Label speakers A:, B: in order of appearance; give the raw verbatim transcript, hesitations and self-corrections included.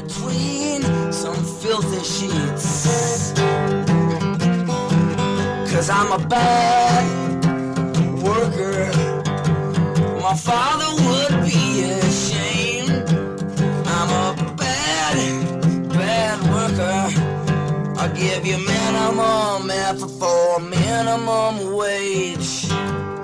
A: between some filthy sheets. Cause I'm a bad worker. My father would be ashamed. I'm a bad, bad worker. I'll give you minimum effort for minimum wage.